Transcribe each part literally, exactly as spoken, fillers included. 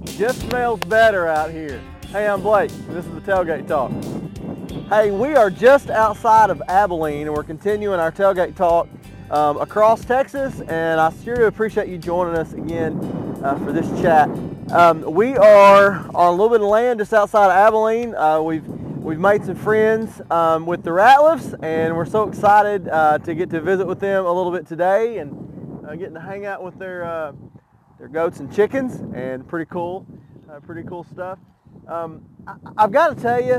Just smells better out here. Hey, I'm Blake, and this is the Tailgate Talk. Hey, we are just outside of Abilene, and we're continuing our Tailgate Talk um, across Texas, and I sure appreciate you joining us again uh, for this chat. Um, we are on a little bit of land just outside of Abilene. Uh, we've we've made some friends um, with the Ratliffs, and we're so excited uh, to get to visit with them a little bit today, and uh, getting to hang out with their uh, their goats and chickens, and pretty cool, uh, pretty cool stuff. Um, I, I've got to tell you,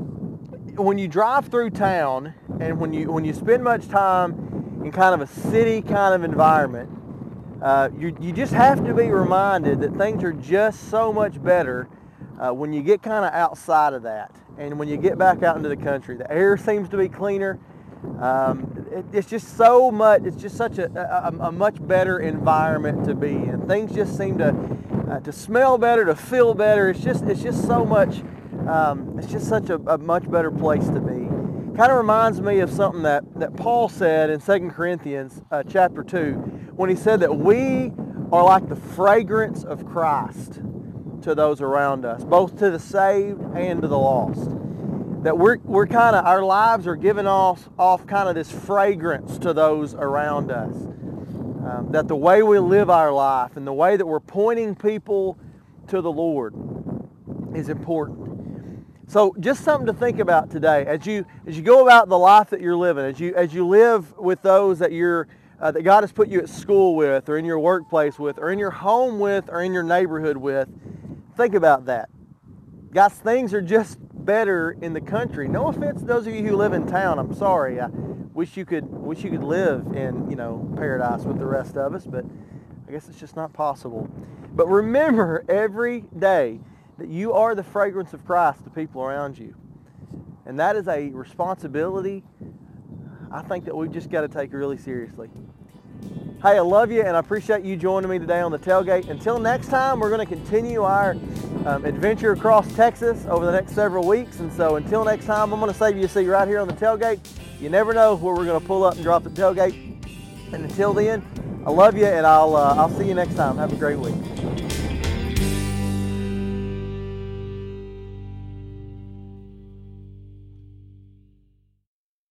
when you drive through town, and when you when you spend much time in kind of a city kind of environment, uh, you you just have to be reminded that things are just so much better uh, when you get kind of outside of that, and when you get back out into the country. The air seems to be cleaner. Um, it, it's just so much. It's just such a, a, a much better environment to be in. Things just seem to uh, to smell better, to feel better. It's just it's just so much. Um, it's just such a, a much better place to be. Kind of reminds me of something that that Paul said in Second Corinthians uh, chapter two, when he said that we are like the fragrance of Christ to those around us, both to the saved and to the lost. That we're we're kind of, our lives are giving off off kind of this fragrance to those around us. Um, that the way we live our life and the way that we're pointing people to the Lord is important. So just something to think about today as you as you go about the life that you're living, as you as you live with those that you're uh, that God has put you at school with, or in your workplace with, or in your home with, or in your neighborhood with. Think about that. Guys, things are just better in the country. No offense to those of you who live in town. I'm sorry. I wish you could wish you could live in, you know, paradise with the rest of us, but I guess it's just not possible. But remember every day that you are the fragrance of Christ to people around you. And that is a responsibility I think that we've just got to take really seriously. Hey, I love you, and I appreciate you joining me today on the Tailgate. Until next time, we're going to continue our um, adventure across Texas over the next several weeks. And so until next time, I'm going to save you a seat right here on the Tailgate. You never know where we're going to pull up and drop the tailgate. And until then, I love you, and I'll, uh, I'll see you next time. Have a great week.